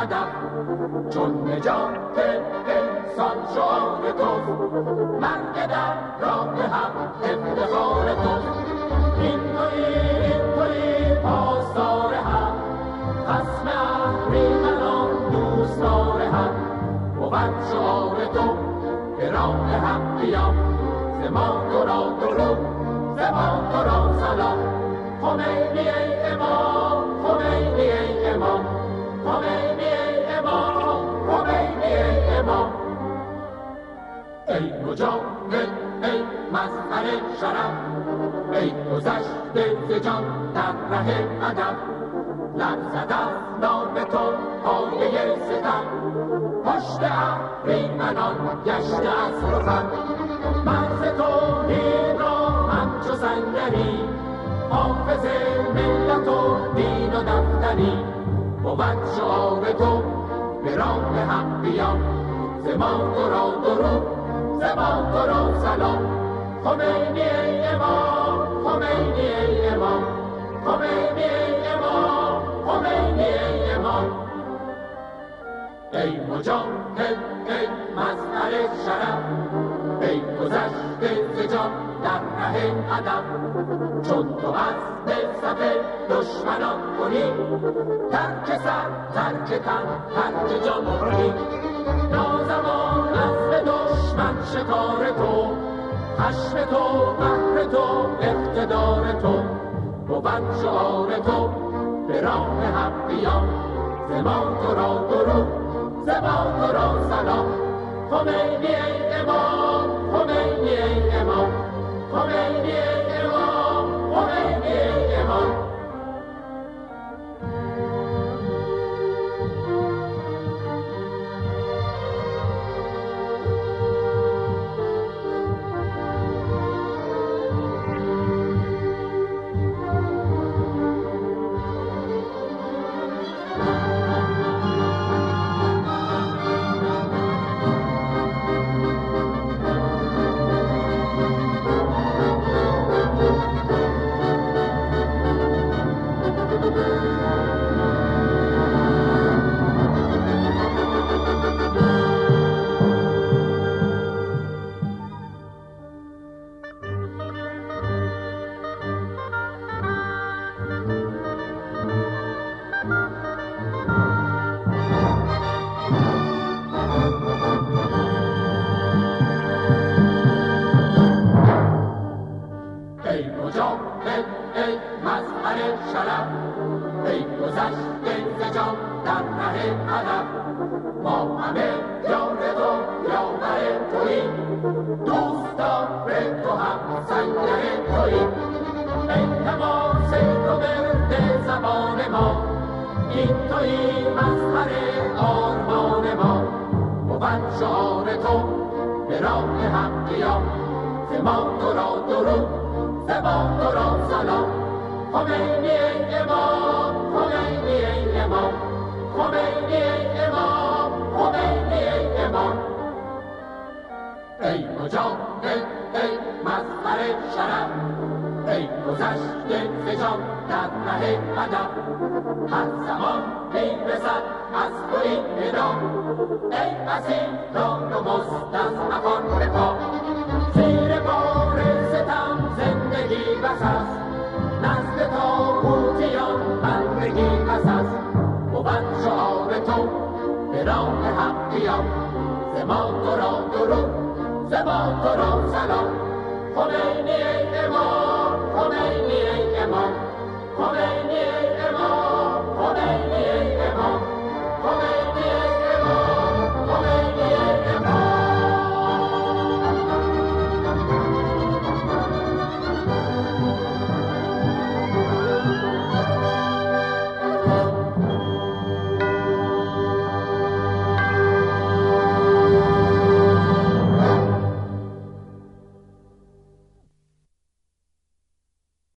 ادب، چون نجات انسان شعار توست، مرگ در راه حق افتخار توست. این تویی پاسدار حق، خصم اهریمنان دوستدار حق. بود شعار تو به راه حق بیام، ز ما تو را درود، ز ما تو را سلام. خمینی ای امام، خمینی ای امام، خمینی ای امام، خمینی ای امام. ای مجاهد، ای مظهر شرف، ای گذشته ز جان در ره ادب. لرزد از نام تو پایه ستم، پشت اهریمنان گشته از رخم. مرز توحید را همچو سنگری، حافظ ملت و دین و دفتری. بود شعار تو به راه حق بیام، ز ما تو را درود، ز ما تو را سلام. خمینی ای امام، خمینی ای امام، خمینی ای امام، خمینی ای امام. ای مجاهد، ای مظهر شرف، ای گذشته ز جان در ره ادب. چون تو از صف دشمنان کنی، ترک سر، ترک تن، ترک جان کنی. نازمان عزم دشمن شکار تو، خشم تو، قهر تو، اقتدار تو. بود شعار تو به راه حق بیام، ز ما تو را درود، ز ما تو را سلام. خمینی ای امام، خمینی ای امام، خمینی ای امام، خمینی ای امام. ای مجاهد، ای مظهر شرف، ای گذشته ز جان در ره ادب. ما همه یار تو، یاور توییم، دوستدار تو، هم سنگر توییم. التماس تو ورد زبان ما، این تویی مظهر آرمان ما. بود شعار تو به راه حق بیام، ز ما تو را درود، ز ما تو را سلام. خمینی ای امام، خمینی ای امام، خمینی ای امام، خمینی ای امام. ای مجاهد، ای مظهر شرف، ای گذشته ز جان در ره ادب. هر زمان میرسد از تو این ندا، ای اسیران و مستضعفان به پا. زیر بار ستم زندگی بس است، نزد طاغوتیان بندگی بس است. بود شعار تو به راه حق بیام، ز ما تو را درود، ز ما تو را سلام. خمینی ای امام، خمینی ای امام، خمینی